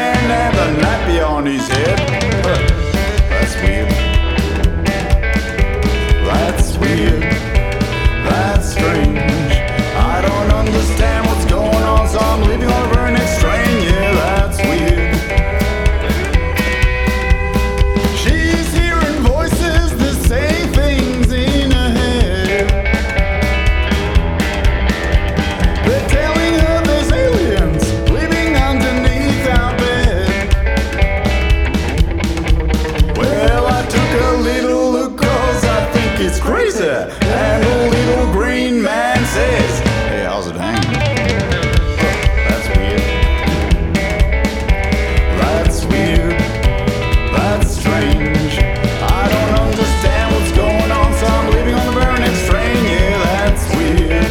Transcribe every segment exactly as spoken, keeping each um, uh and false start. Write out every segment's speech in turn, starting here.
man and a nappy on his head. That's weird. That's weird. That's strange. I don't understand what's going on, so I'm leaving on the very next train. Yeah, that's weird. She's hearing voices that say things in her head. They're telling her there's aliens living underneath our bed. Well, I took a little look 'cause I think it's crazy. And the little green man says, "Hey, how's it hanging?" That's weird. That's weird. That's strange. I don't understand what's going on, so I'm leaving on the very next train. Yeah, that's weird.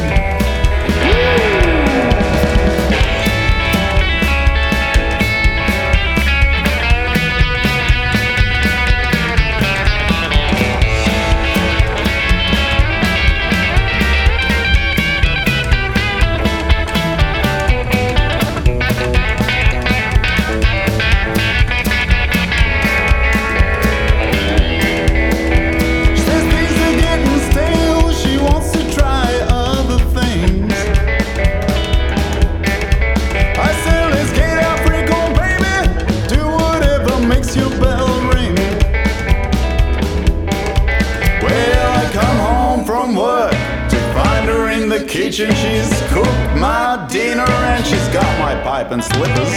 She says things are getting stale. She wants to try other things. I said, let's get out, freak on, baby. Do whatever makes your bell ring. Well, I come home from work to find her in the kitchen. She's cooked my dinner and she's got my pipe and slippers.